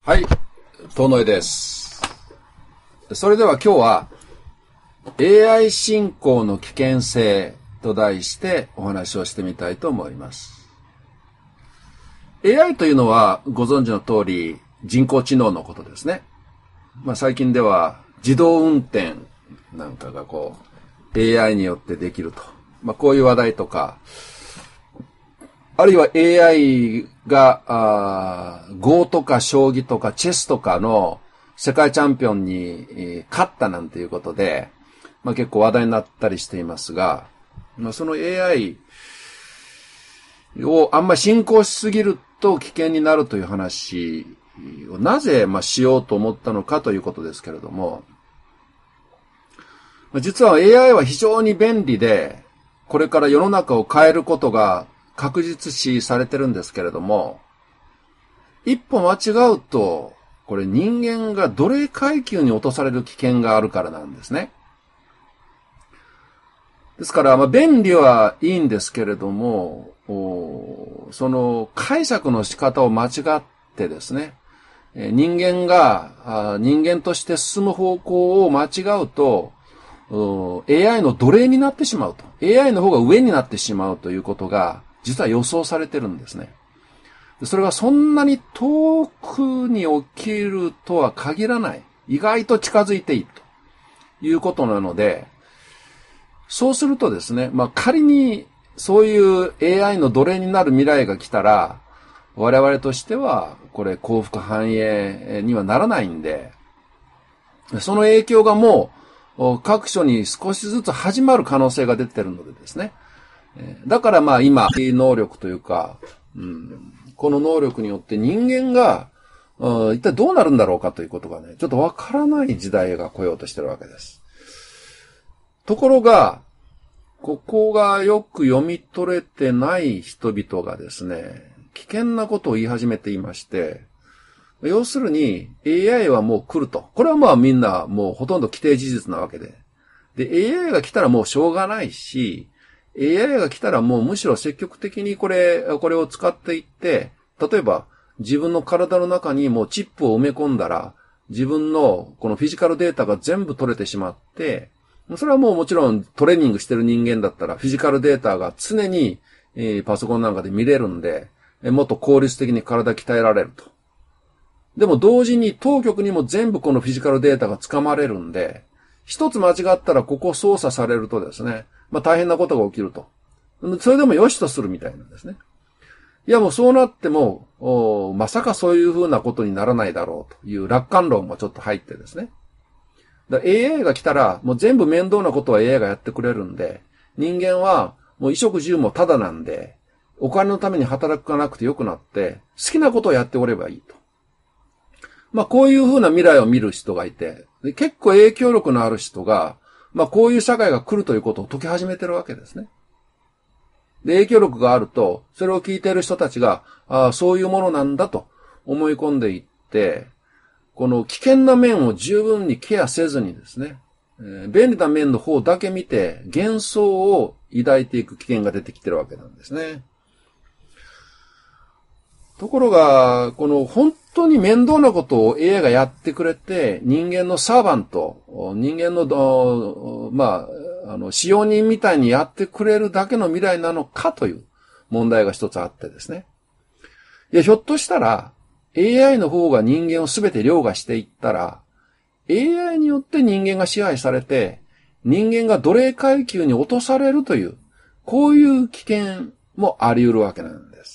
はい、遠野江です。それでは今日は AI 進行の危険性と題してお話をしてみたいと思います。AI というのはご存知の通り人工知能のことですね。最近では自動運転なんかがAI によってできると。こういう話題とか、あるいは AI が、Go とか将棋とかチェスとかの世界チャンピオンに勝ったなんていうことで、結構話題になったりしていますが、その AI をあんまり進行しすぎると危険になるという話をなぜしようと思ったのかということですけれども、実は AI は非常に便利で、これから世の中を変えることが確実視されてるんですけれども、一歩間違うと、これ人間が奴隷階級に落とされる危険があるからなんですね。ですから、便利はいいんですけれども、その解釈の仕方を間違ってですね、人間が人間として進む方向を間違うと、AI の奴隷になってしまうと。AI の方が上になってしまうということが、実は予想されてるんですね。それがそんなに遠くに起きるとは限らない。意外と近づいているということなので、そうするとですね、仮にそういう AI の奴隷になる未来が来たら、我々としてはこれ幸福繁栄にはならないんで、その影響がもう各所に少しずつ始まる可能性が出てるのでですね。だから今、能力というか、この能力によって人間が一体どうなるんだろうかということがね、ちょっとわからない時代が来ようとしてるわけです。ところが、ここがよく読み取れてない人々がですね、危険なことを言い始めていまして、要するに AI はもう来ると。これはみんなもうほとんど既定事実なわけで。で、AI が来たらもうしょうがないし、AI が来たらもうむしろ積極的にこれを使っていって、例えば自分の体の中にもうチップを埋め込んだら、自分のこのフィジカルデータが全部取れてしまって、それはもちろんトレーニングしてる人間だったらフィジカルデータが常にパソコンなんかで見れるんで、もっと効率的に体鍛えられると。でも同時に当局にも全部このフィジカルデータがつかまれるんで、一つ間違ったらここ操作されるとですね、大変なことが起きると。それでも良しとするみたいなんですね。いやもうそうなっても、まさかそういう風なことにならないだろうという楽観論もちょっと入ってですね。AI が来たらもう全部面倒なことは AI がやってくれるんで、人間はもう衣食住もタダなんで、お金のために働かなくてよくなって、好きなことをやっておればいいと。こういう風な未来を見る人がいて、結構影響力のある人が、こういう社会が来るということを解き始めてるわけですね。で、影響力があると、それを聞いている人たちが、そういうものなんだと思い込んでいって、この危険な面を十分にケアせずにですね、便利な面の方だけ見て、幻想を抱いていく危険が出てきてるわけなんですね。ところが、この本当に面倒なことを AI がやってくれて、人間のサーバント、人間の、使用人みたいにやってくれるだけの未来なのかという問題が一つあってですね。いや、ひょっとしたら AI の方が人間をすべて凌駕していったら、AI によって人間が支配されて、人間が奴隷階級に落とされるという、こういう危険もあり得るわけなんです。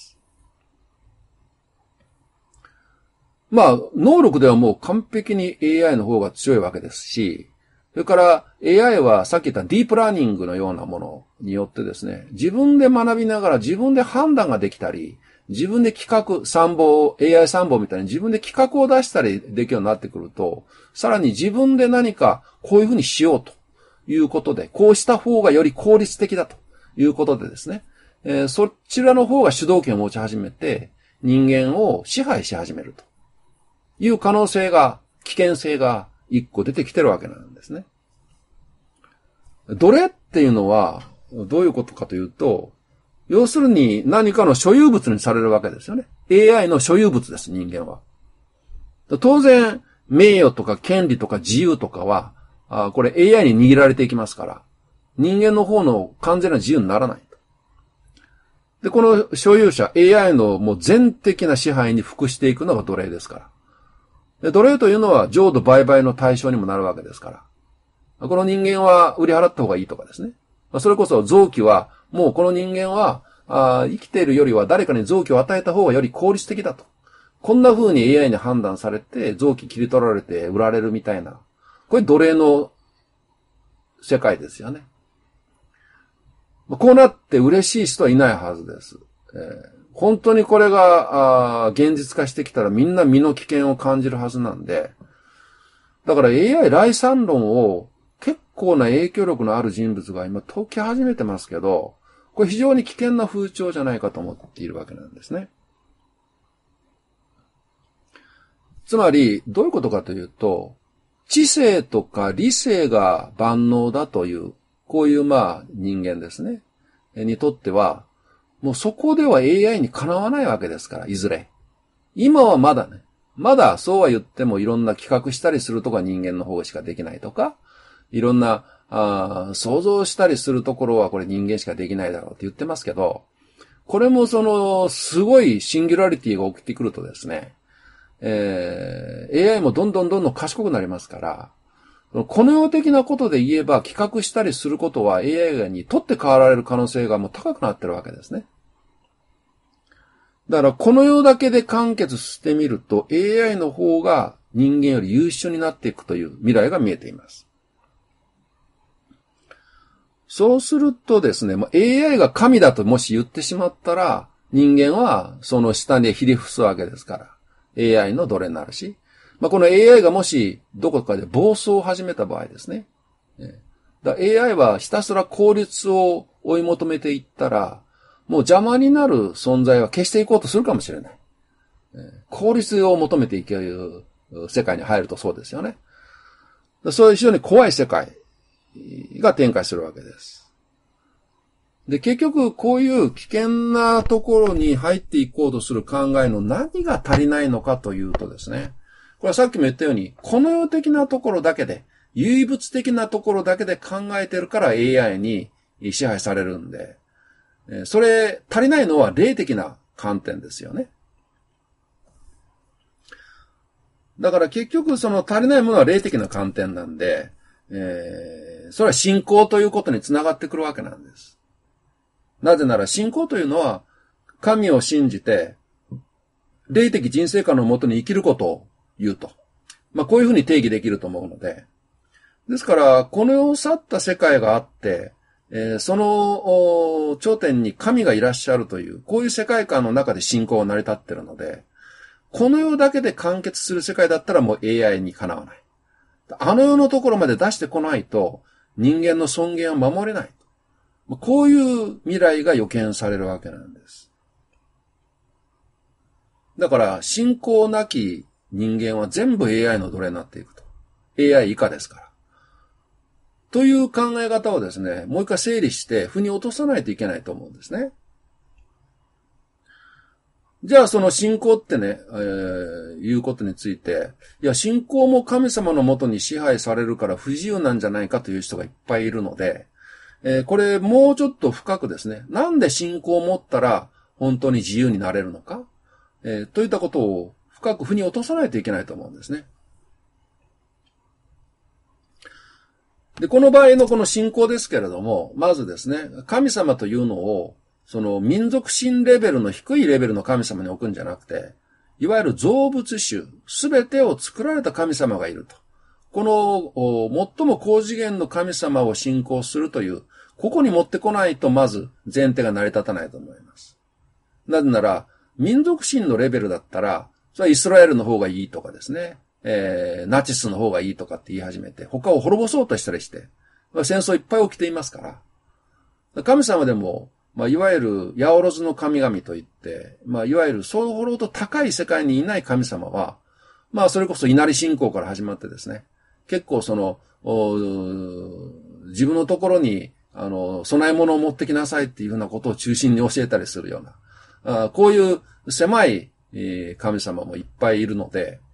能力ではもう完璧に AI の方が強いわけですし、それから AI はさっき言ったディープラーニングのようなものによってですね、自分で学びながら自分で判断ができたり、自分で企画、AI 参謀みたいに自分で企画を出したりできるようになってくると、さらに自分で何かこういうふうにしようということで、こうした方がより効率的だということでですね、そちらの方が主導権を持ち始めて、人間を支配し始めるという可能性が、危険性が一個出てきてるわけなんですね。奴隷っていうのはどういうことかというと、要するに何かの所有物にされるわけですよね。AI の所有物です、人間は。 当然、名誉とか権利とか自由とかは、これ AI に握られていきますから、人間の方の完全な自由にならないと。で、この所有者、AI のもう全的な支配に服していくのが奴隷ですから。で、奴隷というのは浄土売買の対象にもなるわけですから。この人間は売り払った方がいいとかですね。それこそ臓器は、もうこの人間は、生きているよりは誰かに臓器を与えた方がより効率的だと。こんな風に AI に判断されて、臓器切り取られて売られるみたいな。これ奴隷の世界ですよね。こうなって嬉しい人はいないはずです。本当にこれが現実化してきたらみんな身の危険を感じるはずなんで、だから AI 来賛論を結構な影響力のある人物が今解き始めてますけど、これ非常に危険な風潮じゃないかと思っているわけなんですね。つまり、どういうことかというと、知性とか理性が万能だという、こういう人間ですね。にとっては、もうそこでは AI にかなわないわけですから、いずれ。今はまだね。まだそうは言ってもいろんな企画したりするとか人間の方しかできないとか、いろんな想像したりするところはこれ人間しかできないだろうって言ってますけど、これもすごいシンギュラリティが起きてくるとですね、AI もどんどん賢くなりますから、この世的なことで言えば企画したりすることは AI に取って代わられる可能性がもう高くなってるわけですね。だからこの世だけで完結してみると AI の方が人間より優秀になっていくという未来が見えています。そうするとですね、AI が神だともし言ってしまったら人間はその下にひれ伏すわけですから AI の奴隷になるし、この AI がもしどこかで暴走を始めた場合ですね。AI はひたすら効率を追い求めていったら、もう邪魔になる存在は消していこうとするかもしれない。効率を求めていける世界に入るとそうですよね。そういう非常に怖い世界が展開するわけです。で、結局こういう危険なところに入っていこうとする考えの何が足りないのかというとですね、これはさっきも言ったように、この世的なところだけで、唯物的なところだけで考えてるから AI に支配されるんで、それ足りないのは霊的な観点ですよね。だから結局その足りないものは霊的な観点なんで、それは信仰ということにつながってくるわけなんです。なぜなら信仰というのは神を信じて霊的人生観のもとに生きることを言うと。こういうふうに定義できると思うので。ですから、この世を去った世界があって、その頂点に神がいらっしゃるという、こういう世界観の中で信仰が成り立っているので、この世だけで完結する世界だったらもう AI にかなわない。あの世のところまで出してこないと、人間の尊厳を守れない。こういう未来が予見されるわけなんです。だから、信仰なき人間は全部 AI の奴隷になっていくと。AI 以下ですから。という考え方をですね、もう一回整理して腑に落とさないといけないと思うんですね。じゃあその信仰ってね、いうことについて、いや信仰も神様のもとに支配されるから不自由なんじゃないかという人がいっぱいいるので、これもうちょっと深くですね、なんで信仰を持ったら本当に自由になれるのか、といったことを深く腑に落とさないといけないと思うんですね。で、この場合のこの信仰ですけれども、まずですね、神様というのを、その民族心レベルの低いレベルの神様に置くんじゃなくて、いわゆる造物主、すべてを作られた神様がいると。この、最も高次元の神様を信仰するという、ここに持ってこないとまず前提が成り立たないと思います。なぜなら、民族心のレベルだったら、それはイスラエルの方がいいとかですね、ナチスの方がいいとかって言い始めて、他を滅ぼそうとしたりして、戦争いっぱい起きていますから。神様でも、いわゆるヤオロズの神々といって、いわゆるそうほど高い世界にいない神様は、それこそ稲荷信仰から始まってですね、結構その、自分のところに、供え物を持ってきなさいっていうふうなことを中心に教えたりするような、こういう狭い神様もいっぱいいるので、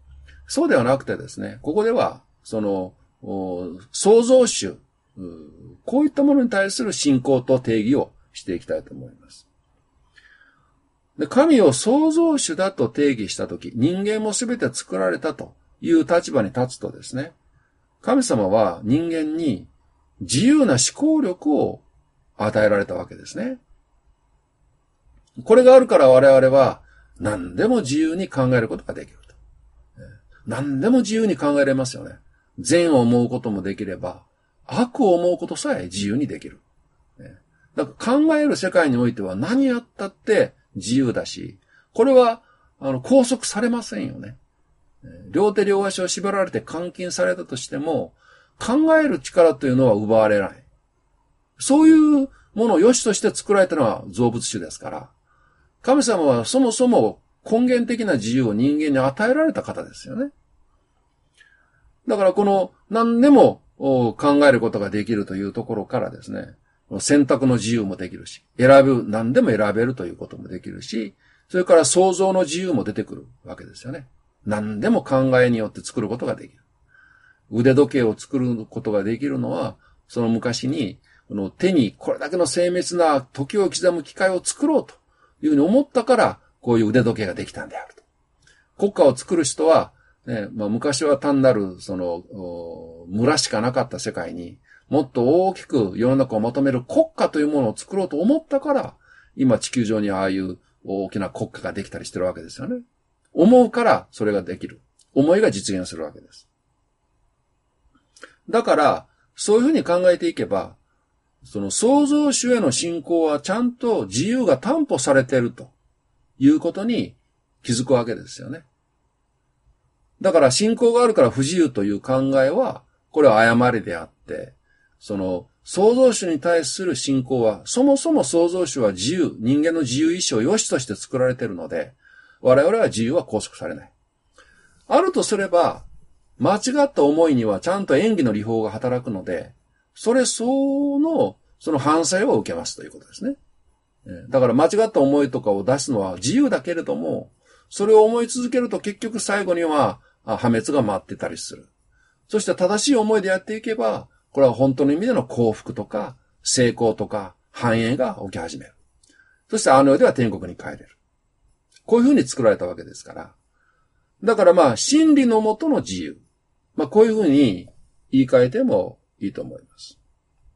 そうではなくてですね、ここでは、創造主、こういったものに対する信仰と定義をしていきたいと思います。で、神を創造主だと定義したとき、人間もすべて作られたという立場に立つとですね、神様は人間に自由な思考力を与えられたわけですね。これがあるから我々は何でも自由に考えることができると。何でも自由に考えれますよね。善を思うこともできれば、悪を思うことさえ自由にできる。だから考える世界においては何やったって自由だし、これは拘束されませんよね。両手両足を縛られて監禁されたとしても、考える力というのは奪われない。そういうものを良しとして作られたのは造物主ですから、神様はそもそも根源的な自由を人間に与えられた方ですよね。だからこの何でも考えることができるというところからですね、選択の自由もできるし、何でも選べるということもできるし、それから創造の自由も出てくるわけですよね。何でも考えによって作ることができる。腕時計を作ることができるのは、その昔に、手にこれだけの精密な時を刻む機械を作ろうというふうに思ったから、こういう腕時計ができたんであると。国家を作る人は、ね、昔は単なる、村しかなかった世界に、もっと大きく世の中をまとめる国家というものを作ろうと思ったから、今地球上にああいう大きな国家ができたりしてるわけですよね。思うからそれができる。思いが実現するわけです。だから、そういうふうに考えていけば、その創造主への信仰はちゃんと自由が担保されているということに気づくわけですよね。だから信仰があるから不自由という考えは、これは誤りであって、その創造主に対する信仰は、そもそも創造主は人間の自由意志を良しとして作られているので、我々は自由は拘束されない。あるとすれば、間違った思いにはちゃんと演技の理法が働くので、その反省を受けますということですね。だから間違った思いとかを出すのは自由だけれども、それを思い続けると結局最後には破滅が待ってたりする。そして正しい思いでやっていけば、これは本当の意味での幸福とか成功とか繁栄が起き始める。そしてあの世では天国に帰れる。こういうふうに作られたわけですから。だから真理のもとの自由。こういうふうに言い換えてもいいと思います。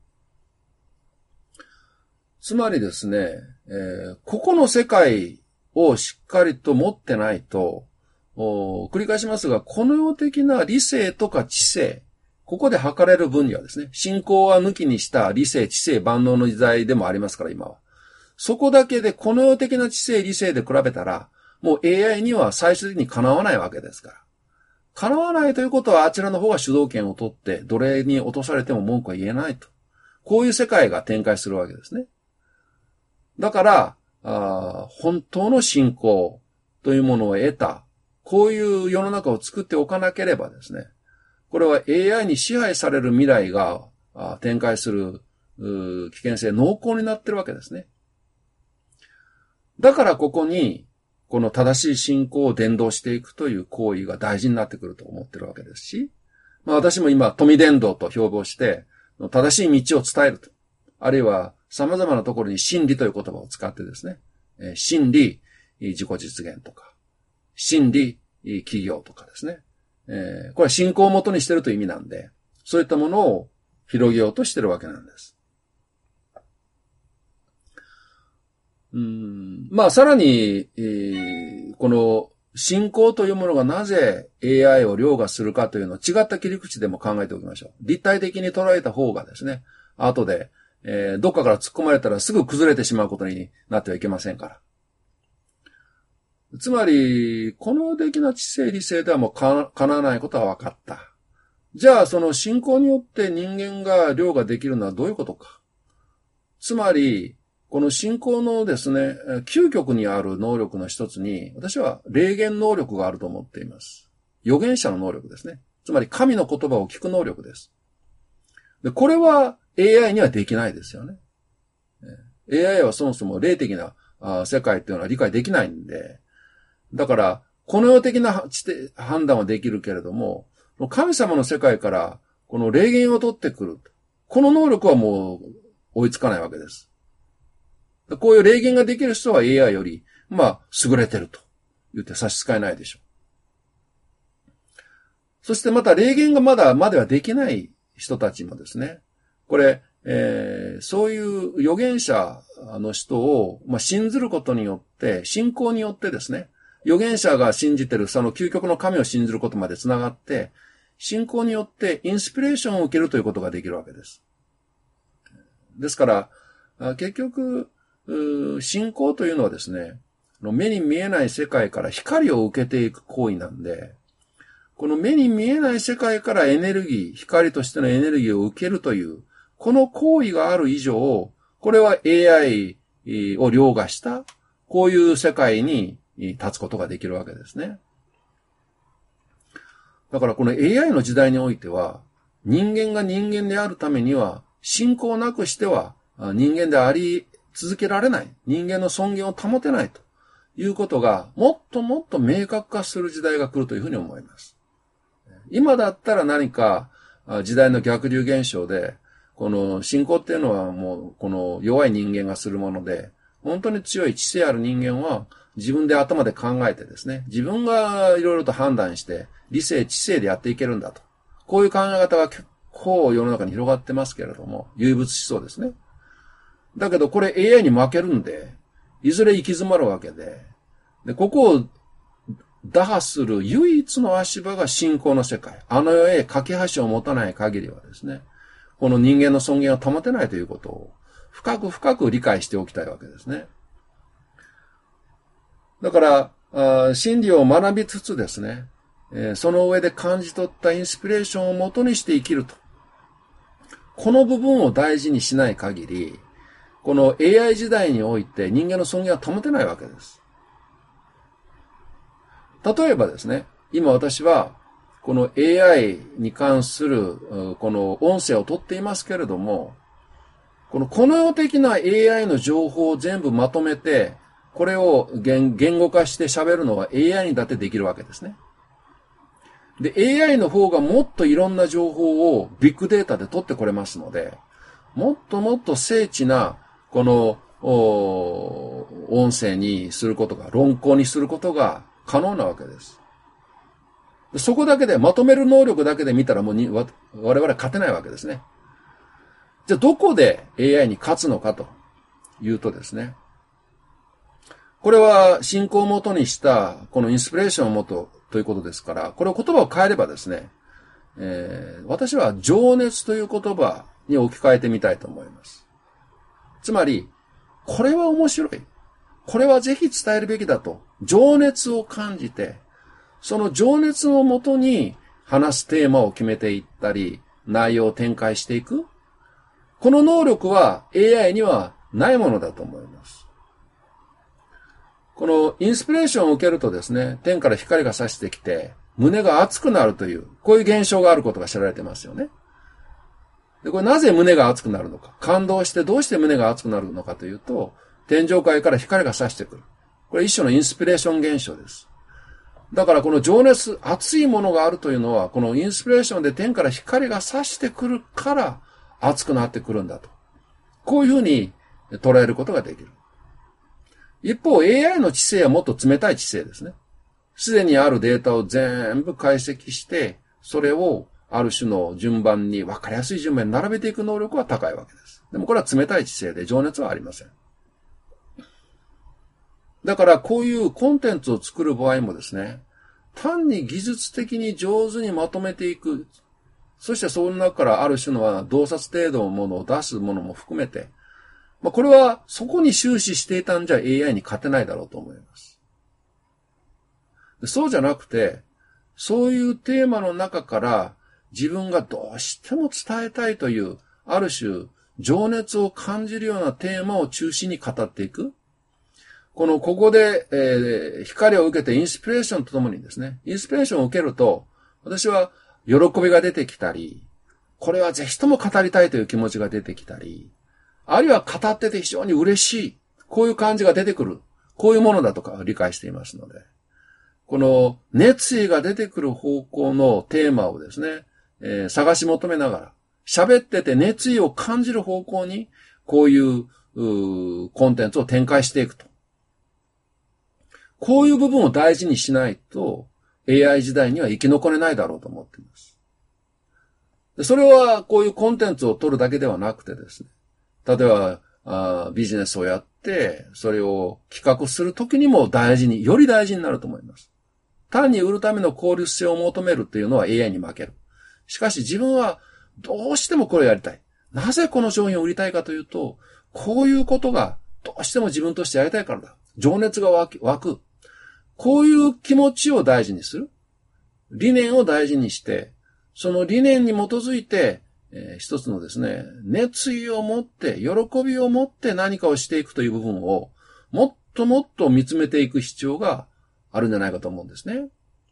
つまりですね、ここの世界をしっかりと持ってないと、繰り返しますが、この世的な理性とか知性、ここで測れる分にはですね、信仰は抜きにした理性、知性、万能の時代でもありますから今は。そこだけでこの世的な知性、理性で比べたら、もう AI には最終的にかなわないわけですから。叶わないということはあちらの方が主導権を取って奴隷に落とされても文句は言えないと。こういう世界が展開するわけですね。だから、本当の信仰というものを得た、こういう世の中を作っておかなければですね、これは AI に支配される未来が展開する危険性濃厚になってるわけですね。だからここに、この正しい信仰を伝道していくという行為が大事になってくると思ってるわけですし、私も今、富伝道と標榜して、正しい道を伝えると。あるいは、様々なところに真理という言葉を使ってですね、真理、自己実現とか、真理、企業とかですね。これは信仰をもとにしているという意味なんで、そういったものを広げようとしているわけなんです。さらに、この信仰というものがなぜ AI を凌駕するかというのを違った切り口でも考えておきましょう。立体的に捉えた方がですね、後で、どっかから突っ込まれたらすぐ崩れてしまうことになってはいけませんから。つまり、この的な知性理性ではもう叶わないことは分かった。じゃあ、その信仰によって人間が凌駕できるのはどういうことか。つまり、この信仰のですね、究極にある能力の一つに、私は霊言能力があると思っています。預言者の能力ですね。つまり神の言葉を聞く能力です。で、これは AI にはできないですよね。AI はそもそも霊的な世界っていうのは理解できないんで、だからこの世的な判断はできるけれども、神様の世界からこの霊言を取ってくる。この能力はもう追いつかないわけです。こういう霊言ができる人は AI より、優れてると言って差し支えないでしょう。そしてまた霊言がまではできない人たちもですね、これ、そういう預言者の人を、信ずることによって、信仰によってですね、預言者が信じてるその究極の神を信ずることまでつながって、信仰によってインスピレーションを受けるということができるわけです。ですから、結局、信仰というのはですね、目に見えない世界から光を受けていく行為なんで、この目に見えない世界からエネルギー、光としてのエネルギーを受けるという、この行為がある以上、これは AI を凌駕した、こういう世界に立つことができるわけですね。だからこの AI の時代においては、人間が人間であるためには、信仰なくしては人間であり続けられない。人間の尊厳を保てないということが、もっともっと明確化する時代が来るというふうに思います。今だったら何か時代の逆流現象で、この信仰っていうのはもうこの弱い人間がするもので、本当に強い知性ある人間は自分で頭で考えてですね、自分がいろいろと判断して理性知性でやっていけるんだと。こういう考え方が結構世の中に広がってますけれども、唯物思想ですね。だけどこれ AI に負けるんで、いずれ行き詰まるわけで、ここを打破する唯一の足場が信仰の世界。あの世へ架け橋を持たない限りはですね、この人間の尊厳を保てないということを深く理解しておきたいわけですね。だから、真理を学びつつですね、その上で感じ取ったインスピレーションをもとにして生きると。この部分を大事にしない限り、この AI 時代において人間の尊厳は保てないわけです。例えばですね、今私はこの AI に関するこの音声を取っていますけれども、この世的な AI の情報を全部まとめて、これを言語化して喋るのは AI にだってできるわけですね。で、AI の方がもっといろんな情報をビッグデータで取ってこれますので、もっともっと精緻なこの音声にすることが、論考にすることが可能なわけです。そこだけで、まとめる能力だけで見たらもう我々は勝てないわけですね。じゃあどこで AI に勝つのかというとですね、これは信仰をもとにしたこのインスピレーションをもとということですから、これを言葉を変えればですね、私は情熱という言葉に置き換えてみたいと思います。つまり、これは面白い。これはぜひ伝えるべきだと、情熱を感じて、その情熱をもとに話すテーマを決めていったり、内容を展開していく。この能力は AI にはないものだと思います。このインスピレーションを受けるとですね、天から光が差してきて、胸が熱くなるという、こういう現象があることが知られてますよね。で、これなぜ胸が熱くなるのか。感動してどうして胸が熱くなるのかというと、天上界から光が差してくる。これ一種のインスピレーション現象です。だからこの情熱、熱いものがあるというのは、このインスピレーションで天から光が差してくるから熱くなってくるんだと。こういうふうに捉えることができる。一方 AI の知性はもっと冷たい知性ですね。すでにあるデータを全部解析して、それをある種の順番に分かりやすい順番に並べていく能力は高いわけです。でもこれは冷たい知性で情熱はありません。だからこういうコンテンツを作る場合もですね、単に技術的に上手にまとめていく。そしてその中からある種の洞察程度のものを出すものも含めて、これはそこに終始していたんじゃ AI に勝てないだろうと思います。そうじゃなくて、そういうテーマの中から自分がどうしても伝えたいという、ある種情熱を感じるようなテーマを中心に語っていく。ここで、光を受けてインスピレーションとともにですね、インスピレーションを受けると、私は喜びが出てきたり、これはぜひとも語りたいという気持ちが出てきたり、あるいは語ってて非常に嬉しい、こういう感じが出てくる、こういうものだとか理解していますので、 この熱意が出てくる方向のテーマをですね、探し求めながら、喋ってて熱意を感じる方向に、こういうコンテンツを展開していくと。こういう部分を大事にしないと、AI 時代には生き残れないだろうと思っています。でそれは、こういうコンテンツを取るだけではなくてですね、例えば、ビジネスをやって、それを企画するときにもより大事になると思います。単に売るための効率性を求めるっていうのは AI に負ける。しかし自分はどうしてもこれをやりたい。なぜこの商品を売りたいかというと、こういうことがどうしても自分としてやりたいからだ。情熱が湧く。こういう気持ちを大事にする。理念を大事にして、その理念に基づいて、一つのですね、熱意を持って、喜びを持って何かをしていくという部分を、もっともっと見つめていく必要があるんじゃないかと思うんですね。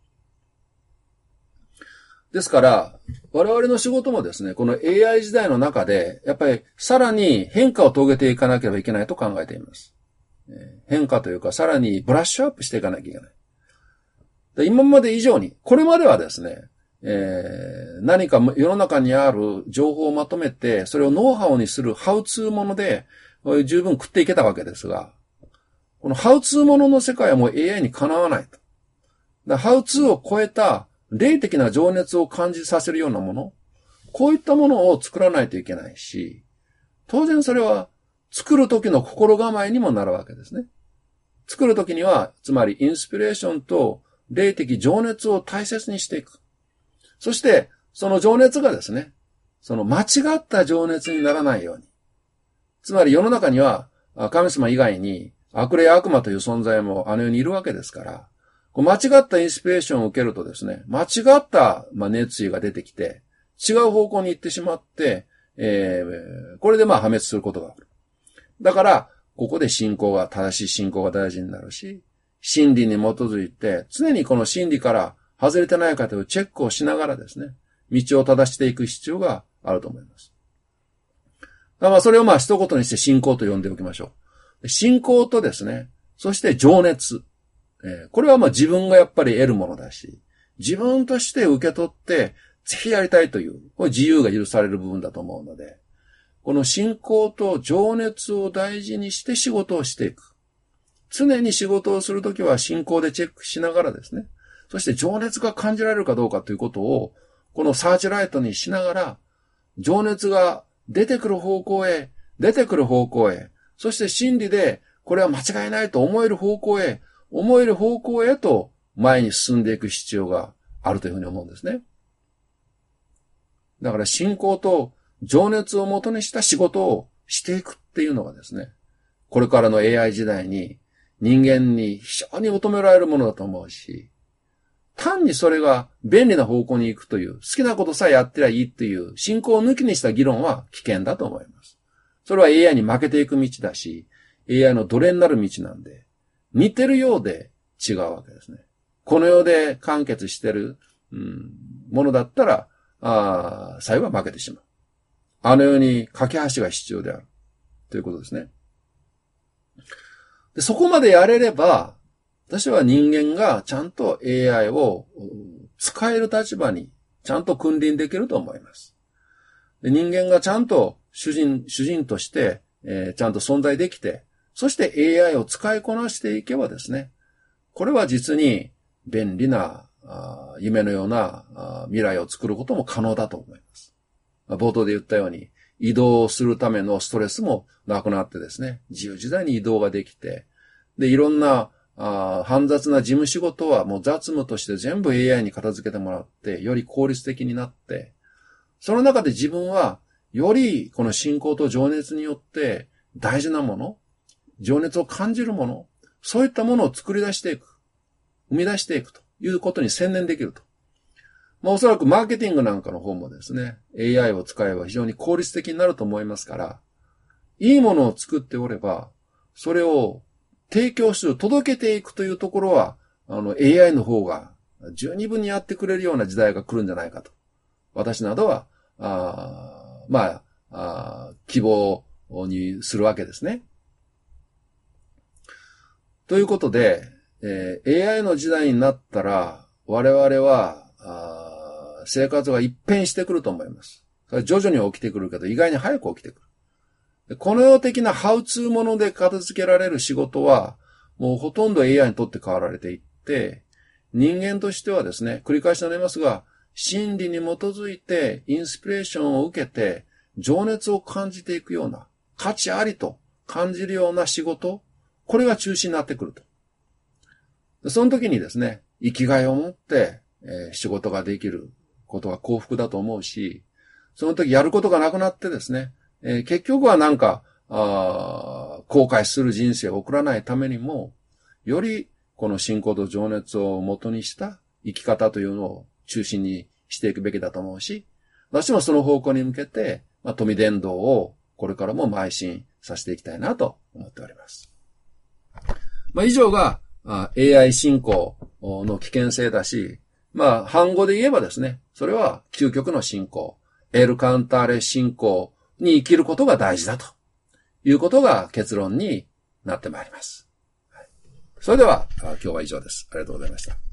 ですから、我々の仕事もですね、この AI 時代の中で、やっぱりさらに変化を遂げていかなければいけないと考えています。変化というか、さらにブラッシュアップしていかなきゃいけない。で今まで以上に、これまではですね、何か世の中にある情報をまとめて、それをノウハウにするハウツーもので、十分食っていけたわけですが、このハウツーものの世界はもう AI にかなわないと。ハウツーを超えた霊的な情熱を感じさせるようなもの、こういったものを作らないといけないし、当然それは作る時の心構えにもなるわけですね。作る時には、つまりインスピレーションと霊的情熱を大切にしていく。そして、その情熱がですね、その間違った情熱にならないように。つまり世の中には、神様以外に悪霊悪魔という存在もあの世にいるわけですから、間違ったインスピレーションを受けるとですね、間違った熱意が出てきて、違う方向に行ってしまって、これで破滅することがある。だから、ここで正しい信仰が大事になるし、真理に基づいて、常にこの真理から外れてないかというチェックをしながらですね、道を正していく必要があると思います。だからそれを一言にして信仰と呼んでおきましょう。信仰とですね、そして情熱。これは自分がやっぱり得るものだし、自分として受け取って、ぜひやりたいという、これ自由が許される部分だと思うので、この信仰と情熱を大事にして仕事をしていく。常に仕事をするときは信仰でチェックしながらですね、そして情熱が感じられるかどうかということを、このサーチライトにしながら、情熱が出てくる方向へ、そして真理で、これは間違いないと思える方向へと前に進んでいく必要があるというふうに思うんですね。だから信仰と情熱をもとにした仕事をしていくっていうのがですね、これからの AI 時代に人間に非常に求められるものだと思うし、単にそれが便利な方向に行くという、好きなことさえやってりゃいいっていう信仰を抜きにした議論は危険だと思います。それは AI に負けていく道だし、AI の奴隷になる道なんで、似てるようで違うわけですね。この世で完結してる、ものだったら、最後は負けてしまう。あの世に架け橋が必要である。ということですね。でそこまでやれれば、私は人間がちゃんと AI を使える立場にちゃんと君臨できると思います。で人間がちゃんと主人として、ちゃんと存在できて、そして AI を使いこなしていけばですね、これは実に便利な夢のような未来を作ることも可能だと思います。冒頭で言ったように、移動するためのストレスもなくなってですね、自由自在に移動ができて、で、いろんな煩雑な事務仕事はもう雑務として全部 AI に片付けてもらって、より効率的になって、その中で自分は、よりこの信仰と情熱によって大事なもの、情熱を感じるもの、そういったものを作り出していく、生み出していくということに専念できると。おそらくマーケティングなんかの方もですね、AI を使えば非常に効率的になると思いますから、いいものを作っておれば、それを提供する、届けていくというところは、AI の方が十二分にやってくれるような時代が来るんじゃないかと。私などは、希望にするわけですね。ということで、 AI の時代になったら、我々は、生活が一変してくると思います。それは徐々に起きてくるけど、意外に早く起きてくる。この世的なハウツーもので片付けられる仕事は、もうほとんど AI にとって変わられていって、人間としてはですね、繰り返しになりますが、真理に基づいてインスピレーションを受けて、情熱を感じていくような、価値ありと感じるような仕事、これが中心になってくると。その時にですね、生きがいを持って、仕事ができることが幸福だと思うし、その時やることがなくなってですね、結局はなんか、後悔する人生を送らないためにも、よりこの信仰と情熱を元にした生き方というのを中心にしていくべきだと思うし、私もその方向に向けて、富伝道をこれからも邁進させていきたいなと思っております。以上が AI 信仰の危険性だし、反語で言えばですね、それは究極の信仰、エルカンターレ信仰に生きることが大事だということが結論になってまいります。それでは今日は以上です。ありがとうございました。